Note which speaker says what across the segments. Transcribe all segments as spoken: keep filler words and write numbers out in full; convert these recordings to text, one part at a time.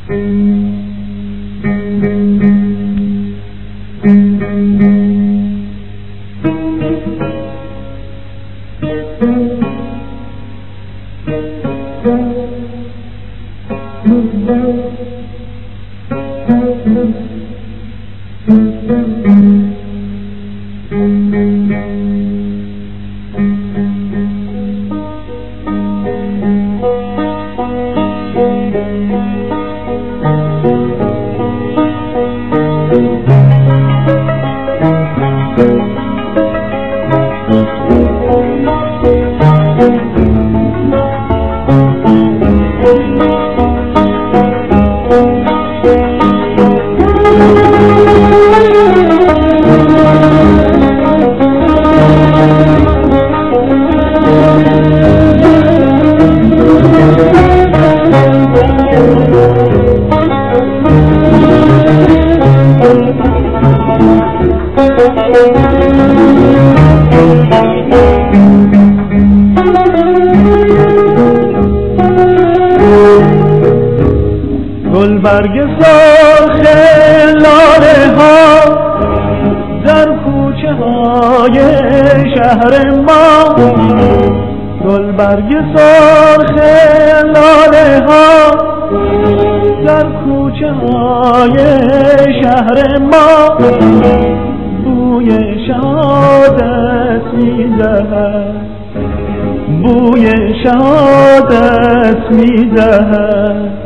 Speaker 1: گلبرگ سرخ لاله ها در کوچه های شهر ما، گلبرگ سرخ لاله ها در کوچه های شهر ما، بوی شهادت می‌دهد، بوی شهادت می‌دهد.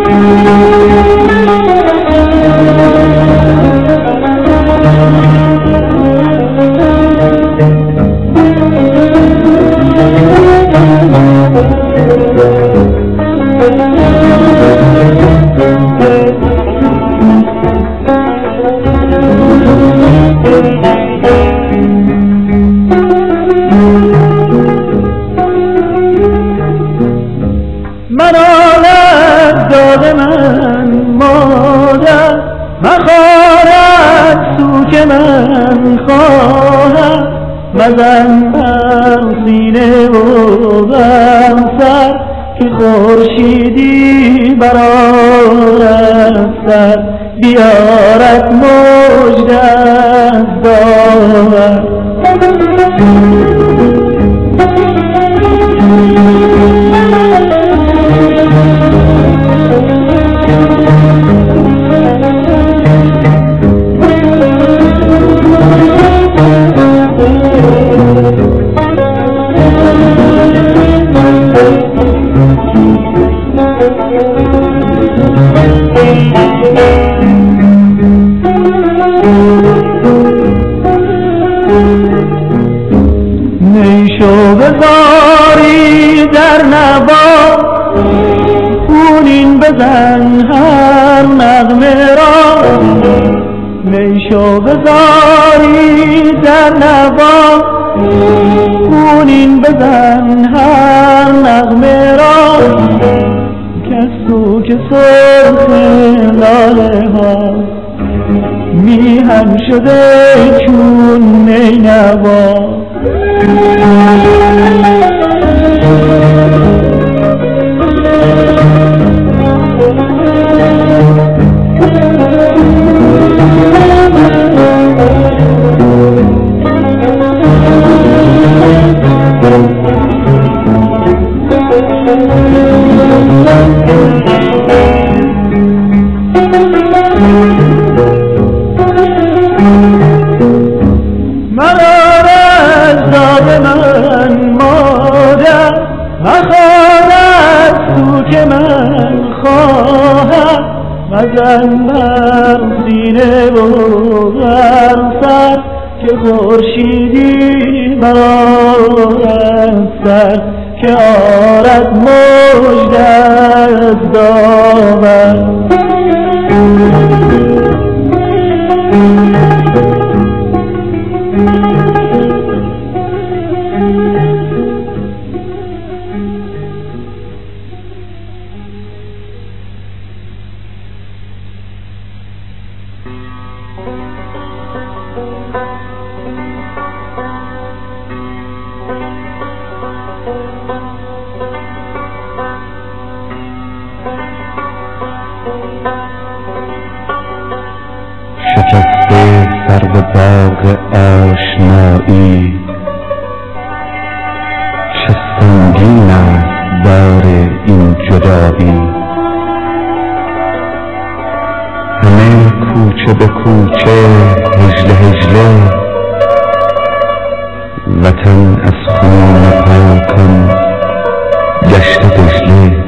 Speaker 1: منالت داده من مادر، مخارت سوک من خواهد، مزن بر سینه و بر سر که خورشیدی برآرد سر، بیارد مژده از داور. نیشو بذاری در نوا، خونین بزن هر نغمه را، نیشو بذاری در نوا، خونین بزن هر نغمه را، کسو که سرخ لاله ها میهن شده چون نینوا. مزن بر سینه و بر سر که خورشیدی برآرد سر، که آرد مژده از داور.
Speaker 2: ز باغ آشنایی چه سنگین است بار این جدایی. همه کوچه به کوچه هجله هجله، وطن از خون پاکان گشته دجله.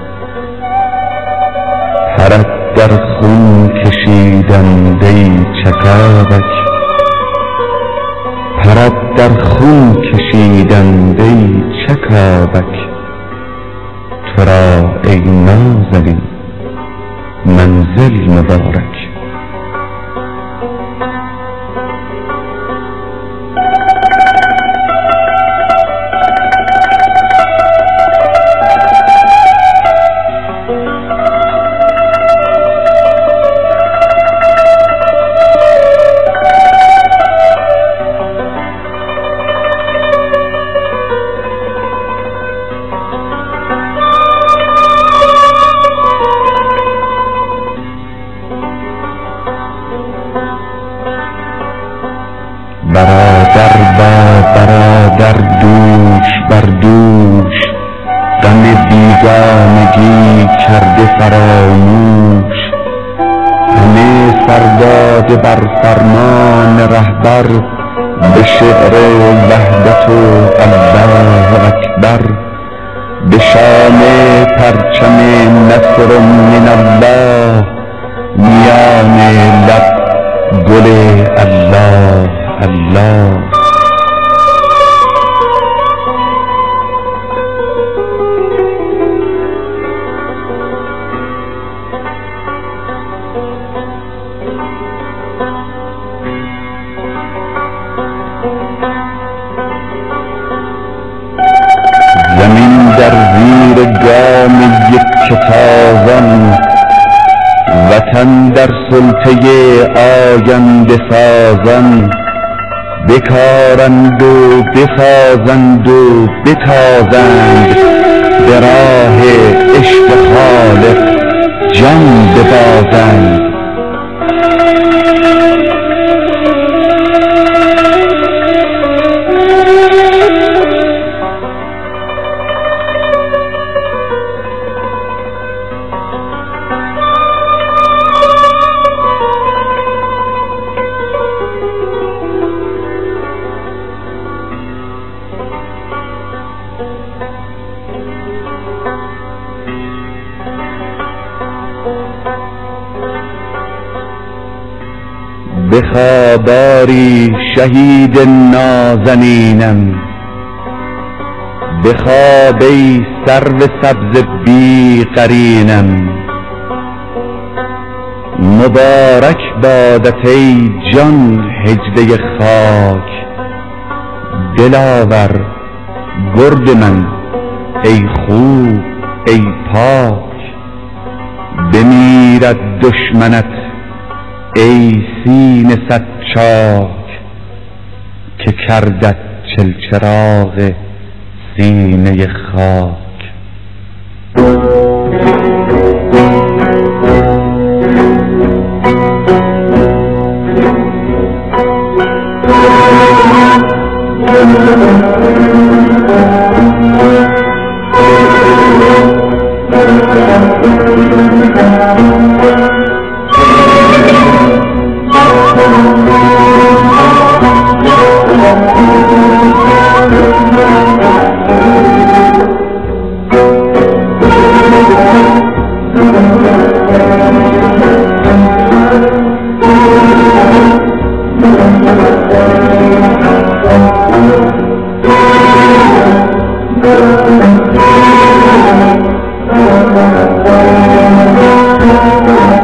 Speaker 2: پرد در خون کشیدنده چکاوک، پرد در خون کشیدنده چکاوک. تو را ای نازنین منزل مبارک. برادر با برادر دوش بر دوش، غم بیگانگی کرده فراموش. همه سرداد بر فرمان رهبر، به شعر وحدت و الله اکبر. به شام پرچم نصر من الله، میان لب گل الله الله. زمین در زیر گام یک کتازان، وطن در سلطه آینده سازان. بکارند و بسازند و بتازند، به راه عشق خالق جان ببازند. بخواباری شهید نازنینم، بخواب ای سرو سبز بی قرینم. مبارک بادت ای جان هجده خاک، دلاور گرد من ای خوب ای پاک. بمیرد دشمنت ای سینه صد چاک، که کردت چلچراغ سینه خاک.
Speaker 1: Thank you.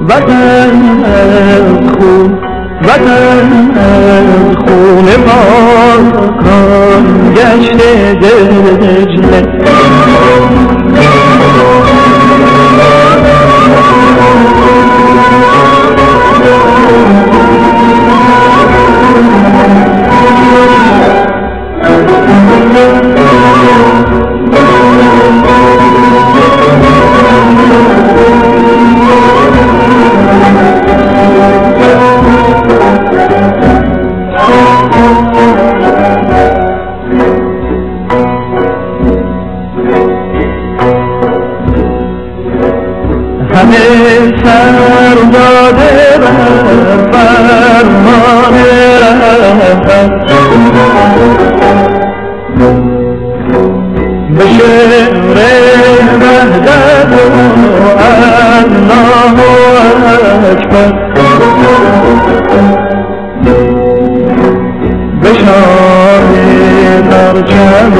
Speaker 1: وطن خون وطن خون پاکان گشته دجله همه سر داده بر فرمان رحمت به شعر وحدت و الله اکبر به شان پرچم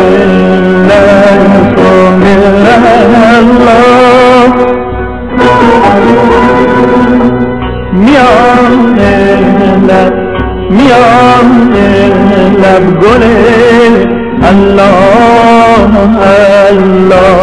Speaker 1: لطفان الله میان لب میان لب گل الله الله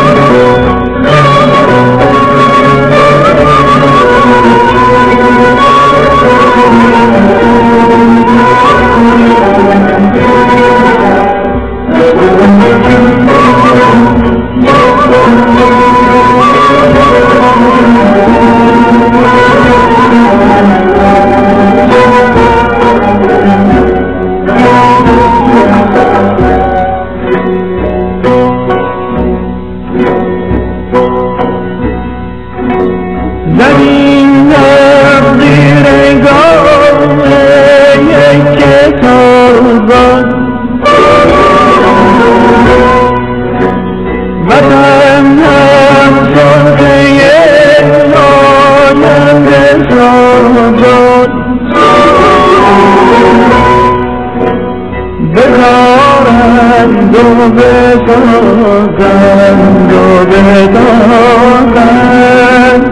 Speaker 1: زمین تقدیر گاه یک کتابان وطن هم صرفه نایند سازان بکارند و بسازند و بدازند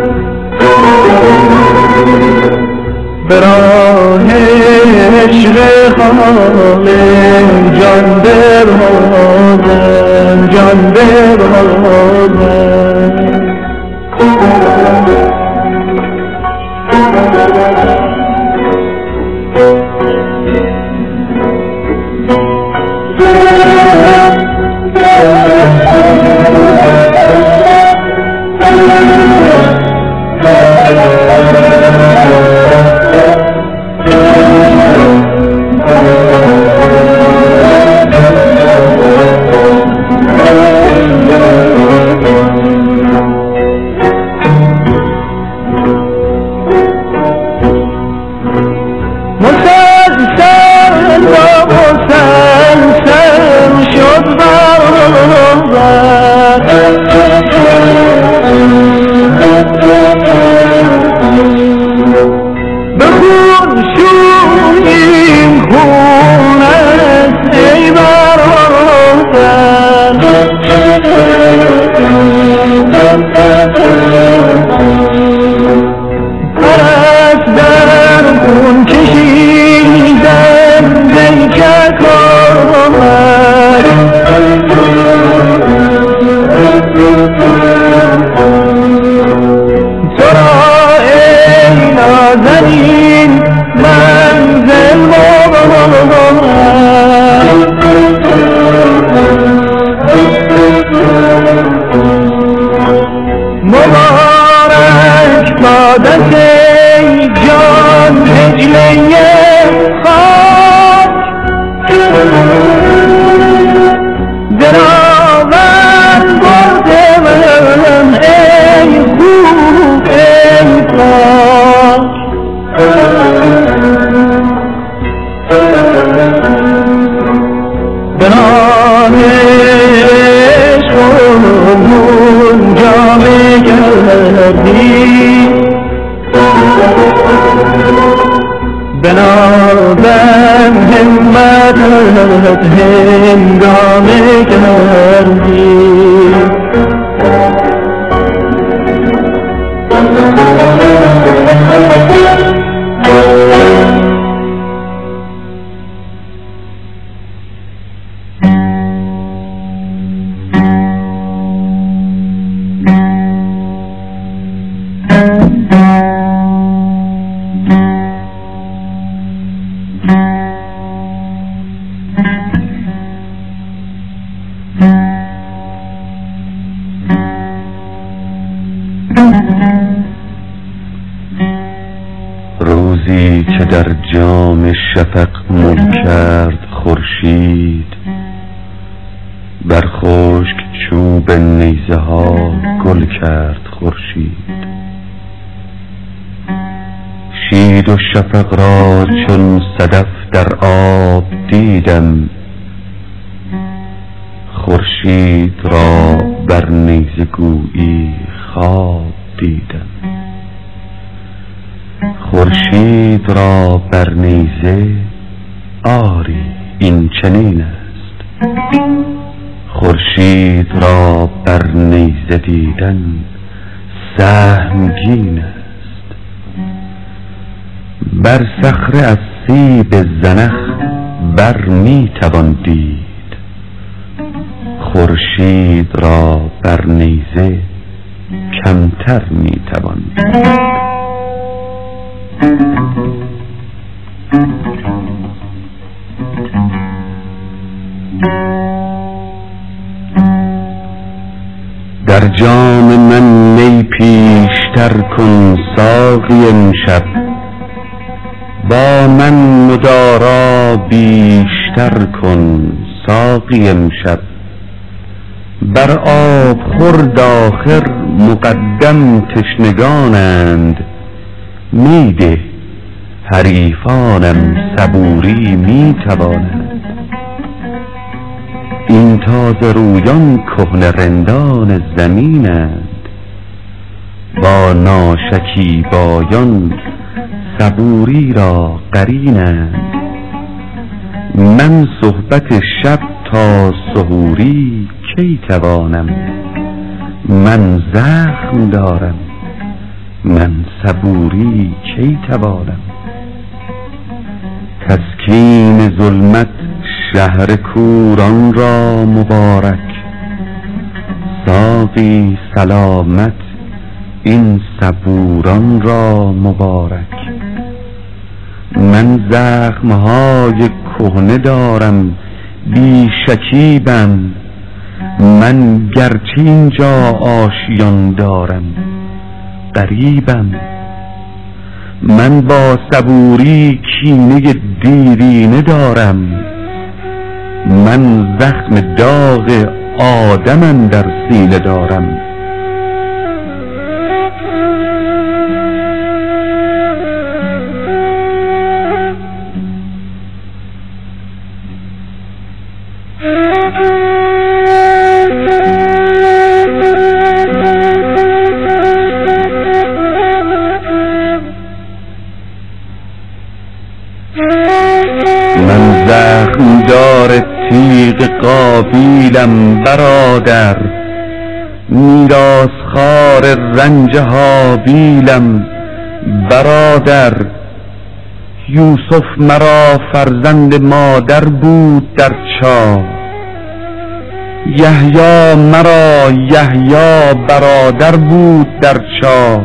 Speaker 1: به راه عشق خالق جان ببازند جان ببازند مسلسل و مسلسل شد برابر به خون شوییم خونت ای برادر پرست در خون کشیدن بیکک آمد تو را ای نازنین منزل مبارک بادت ای جان دجله خاک دراور برده من ای خوب ای پاک به نام عشق جامه کردی بنابم همتت هنگامه کردی
Speaker 2: روزی که در جام شفق مل کرد خورشید، بر خشک چوب نیزه ها گل کرد خورشید. شید و شفق را چون صدف در آب دیدم، خورشید را بر نیزه گویی خواب دیدم. خورشید را بر نیزه آری این چنین است، خورشید را بر نیزه دیدن سهمگین است. بر صخره از سیب زنخ بر می توان دید، خورشید را بر نیزه کمتر می توان دید. در جام من می پیشتر کن ساقی امشب، با من مدارا بیشتر کن ساقی امشب. بر آب خورد آخر مقدم تشنگانند، میده حریفانم صبوری می توانند. این تازه رویان کهنه رندان زمینند، با ناشکیبایان صبوری را قرینند. من صحبت شب تا سحوری کی توانم، من زخم دارم من صبوری کی توانم. تسکین ظلمت شهر کوران را مبارک، ساقی سلامت این صبوران را مبارک. من زخمهای کهنه دارم بی شکیبم، من گرچه اینجا آشیان دارم غریبم. من با صبوری کینه دیرینه دارم، من زخم داغ آدمم در سینه دارم. من زخمدار تیغ قابیلم برادر، میراثخوار رنج هابیلم برادر. یوسف مرا فرزند مادر بود در چاه، یحیی مرا یحیی برادر بود در چاه.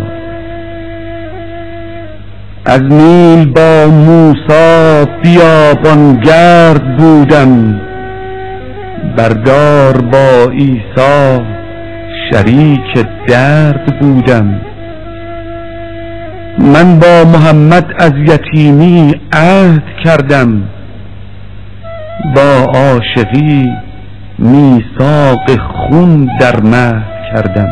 Speaker 2: از نیل با موسی بیابانگرد بودم، بردار با عیسی شریک درد بودم. من با محمد از یتیمی عهد کردم، با عاشقی میثاق خون در مهد کردم.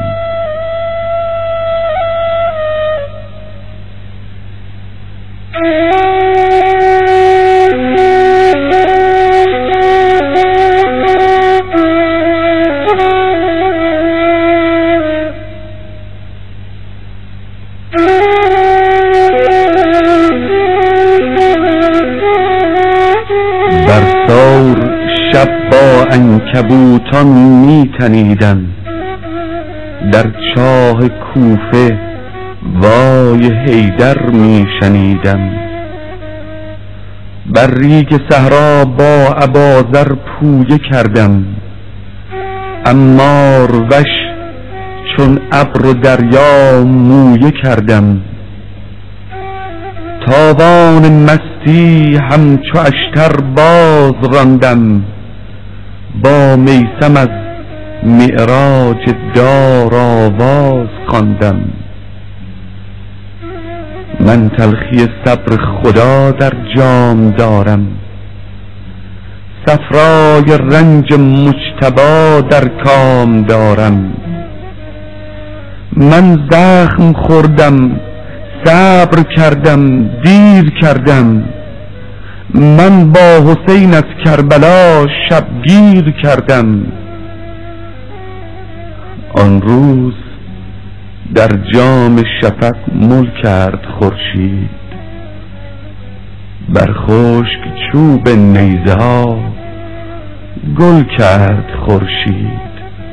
Speaker 2: بر ثور شب با عنکبوتان می تنیدم، در چاه کوفه وای حیدر می شنیدم. بر ریگ صحرا با ابازر پویه کردم، عمار وش چون ابر و دریا مویه کردم. تاوان مستی همچو اشتر باز راندم، با میثم از معراج دار آواز خواندم. من من تلخی صبر خدا در جام دارم، صفرای رنج مجتبی در کام دارم. من زخم خوردم، صبر کردم، دیر کردم. من با حسین از کربلا شبگیر کردم. آن روز در جام شفق مل کرد خورشید، بر خشک چوب نیزه ها گل کرد خورشید.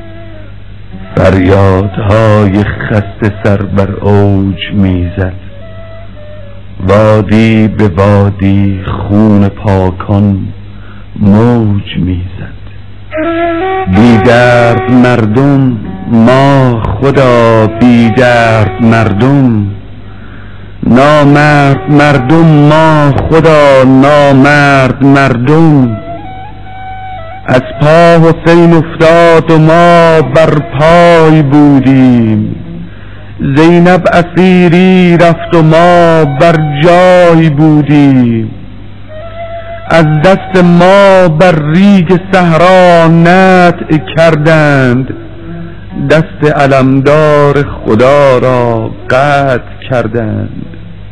Speaker 2: فریادهای خسته سر بر اوج میزد، وادی به وادی خون پاکان موج میزد. بی درد مردم ما خدا، بی درد مردم، نامرد مردم ما خدا، نامرد مردم. از پا حسین افتاد و ما بر پای بودیم، زینب اسیری رفت و ما بر جای بودیم. از دست ما بر ریگ صحرا نطع کردند، دست علمدار خدا را قطع کردند.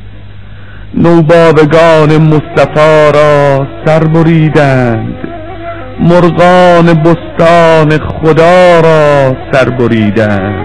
Speaker 2: نوباوگان مصطفی را سر بریدند، مرغان بستان خدا را سر بریدند.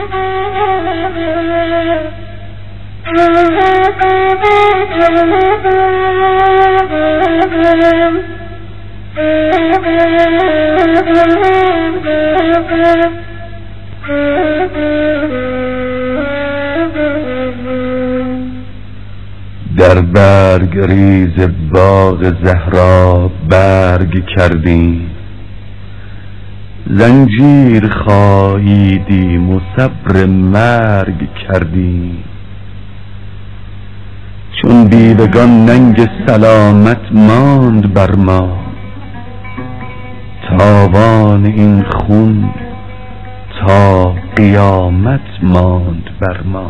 Speaker 2: در برگ ریز باغ زهرا برگ کردیم، زنجیر خاییدیم و صبر مرگ کردیم. چون بیوگان ننگ سلامت ماند بر ما، تاوان این خون تا قیامت ماند بر ما.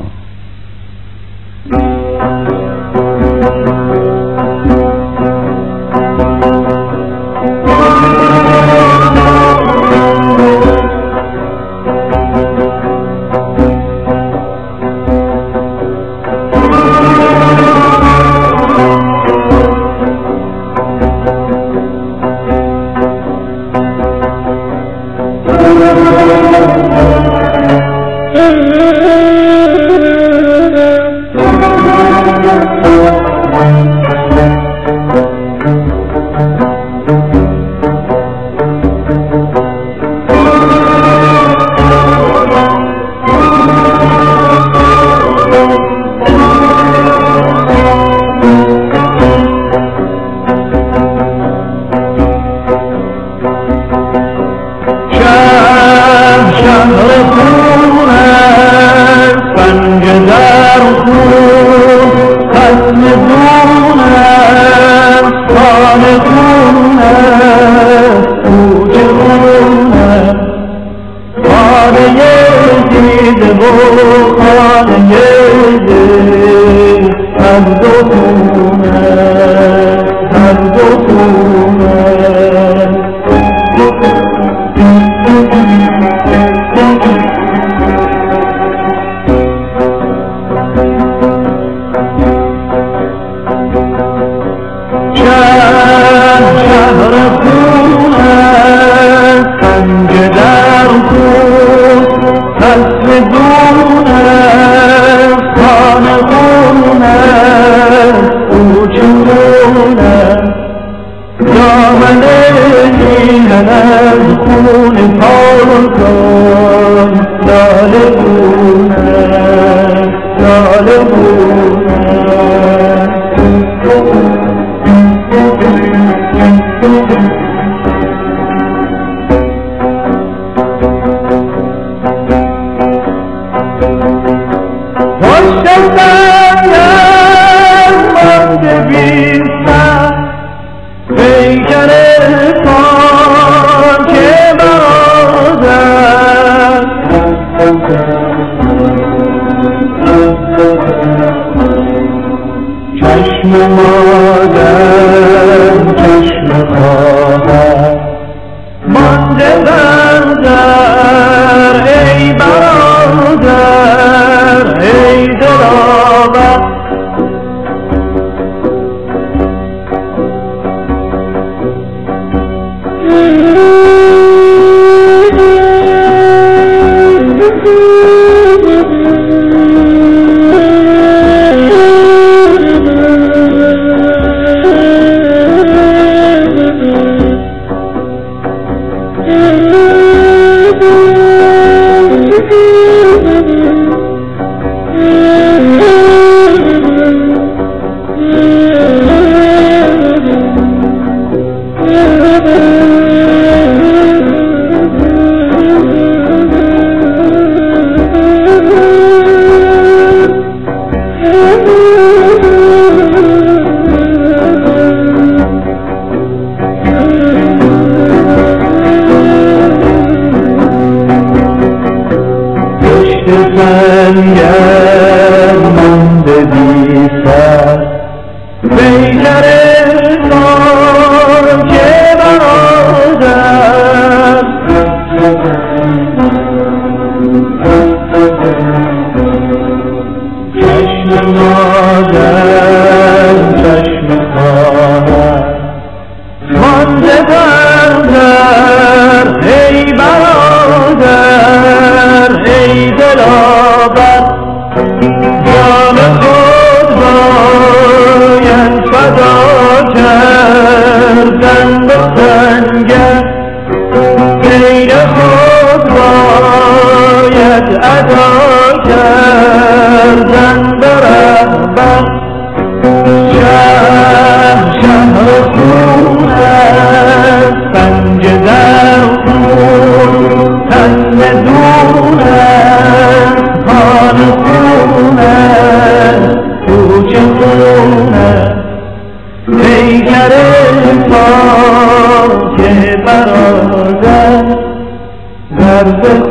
Speaker 1: خسم دون چشم مادر چشم خواهر مانده بر در ای برادر ای دلاور سنگر مانده بی سر پیکر خاک برادر چشم مادر چشم خواهر مانده بر در ای برادر ای دلاور جان خود باید فدا کردن به سنگر غیر خود باید ادا کردن به رهبر شهر شهر خون است سنج در خون تن دون است حال خون است کوچه خون است پیکر خاک برادر درد